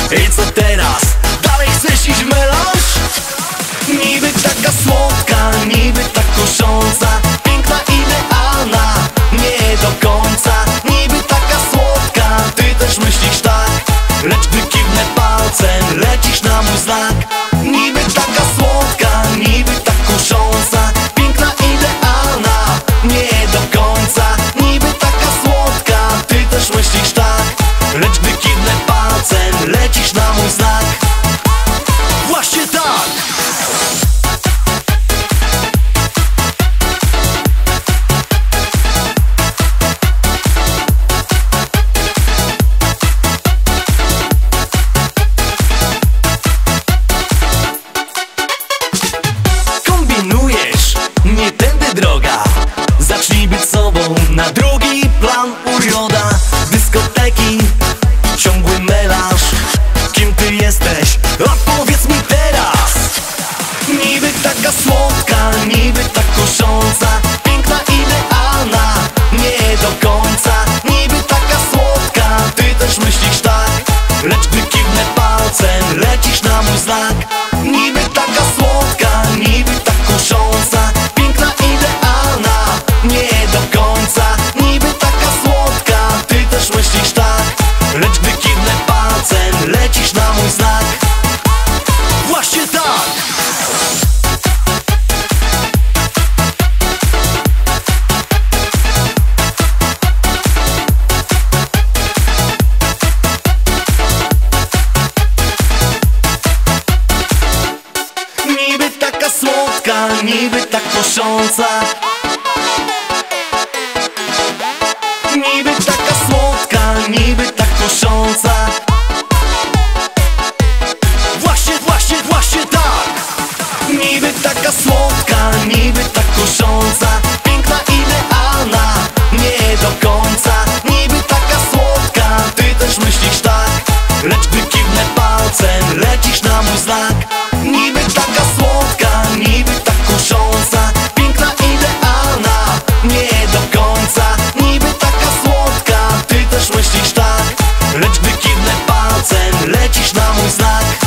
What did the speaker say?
I co teraz? Dalej chcesz iść w melanż? Niby taka słodka, niby tak kusząca, piękna, idealna, nie do końca. Niby taka słodka, ty też myślisz tak, lecz gdy kiwnę palcem, lecisz na mój znak. Niby taka słodka, niby tak kusząca, piękna, idealna, nie do końca. Niby taka słodka, ty też myślisz tak, lecz gdy kiwnę palcem, lecisz na mój znak. Właśnie tak! Kombinujesz, nie tędy droga. Zacznij być sobą, na drugi plan uroda. Dyskoteki, ciągły melanż. Kim ty jesteś? Odpowiedz mi teraz. Niby taka słodka, niby tak kusząca, piękna, idealna, nie do końca. Niby taka słodka, ty też myślisz tak, lecz gdy kiwnę palcem, lecisz na mój znak. Niby taka słodka, niby tak kusząca, piękna, idealna, nie do końca. Niby taka słodka, ty też myślisz tak, lecz gdy kiwnę palcem, lecisz na mój znak. Właśnie tak! Niby taka słodka, niby tak kusząca, niby taka słodka, niby tak kusząca. Właśnie tak! Niby taka słodka, niby tak kusząca, piękna, idealna, nie do końca. Niby taka słodka, ty też myślisz tak, lecz gdy kiwnę palcem, lecisz na mój znak. Niby taka słodka, niby tak kusząca, piękna, idealna, nie do końca. Niby taka słodka, ty też myślisz tak, lecz gdy kiwnę palcem, lecisz na mój znak.